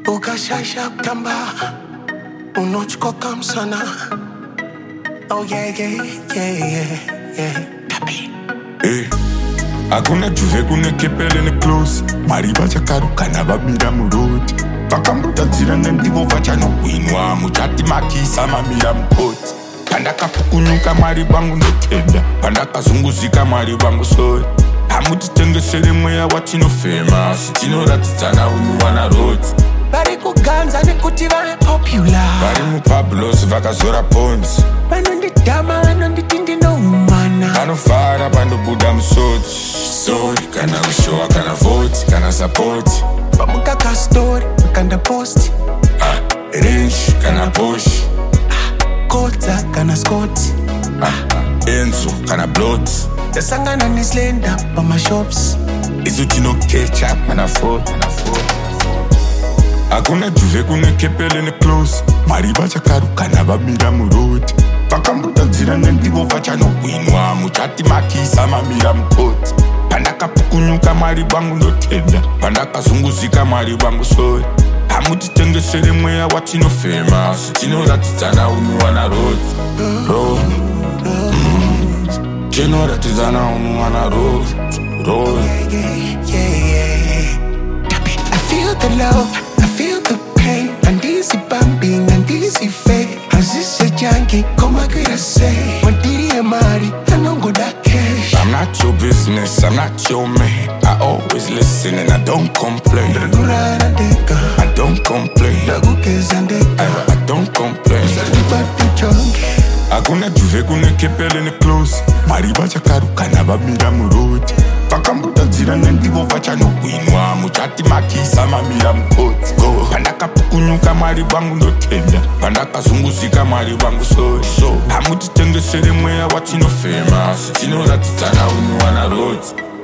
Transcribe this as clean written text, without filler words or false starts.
Ukashasha kutamba unochikoka msana. Oh yeah, yeah, yeah, yeah, yeah. Papi. Hakuna juve kune kepele ne close. Mariva chakaruka na vamira muroti. Vakambotadzira nendivo vachanogwinwa. Muchati makisa mamira mukoti. Pandakapukunyuka mari vangu ndotenda. Pandakazunguzika mari vangu sori. Hamutitengesere mweya watinofema. Sichinoratidzana unwana roti. Vari kuganza nekuti vave popular. Vari mupablos vakazora points. Vanondidhama vanonditi ndinoumana. Vanofara pandobuda musodzi. Story kana kushowa kana vote kana support. Pamukaka story kanda post. Range kana push. Kota kana scott. Enzo kana blot. Tasangana nislenda pama shops. Izuti no catch up and afford. Hakuna juve kune kepele ne close. Mariva chakaruka na vamira muroti. Vakambotadzira nendivo vachanogwinwa. Muchati makisa mamira mukoti. Pandakapukunyuka mari vangu ndotenda. Pandakazunguzika mari vangu sori. Hamutitengesere mweya watinofema. Sichinoratidzana unwana roti. Chinoratidzana unwana roti. I feel the love, I feel the pain. And easy bumping, and easy fake. Azise janki, koma kira say. Mandiri emari, anongo da cash. I'm not your business, I'm not your man. I always listen and I don't complain. I don't complain. I don't complain. Hakuna juve kune kepele ne close. Mariva chakaruka na vamira muroti. Vakambotadzira nendivo vachanogwinwa. Muchati makisa mamira mukoti. Pandakapukunyuka mari vangu ndotenda. Pandakazunguzika mari vangu sori. Hamutitengesere mweya watinofema. Sichinoratidzana unwana roti.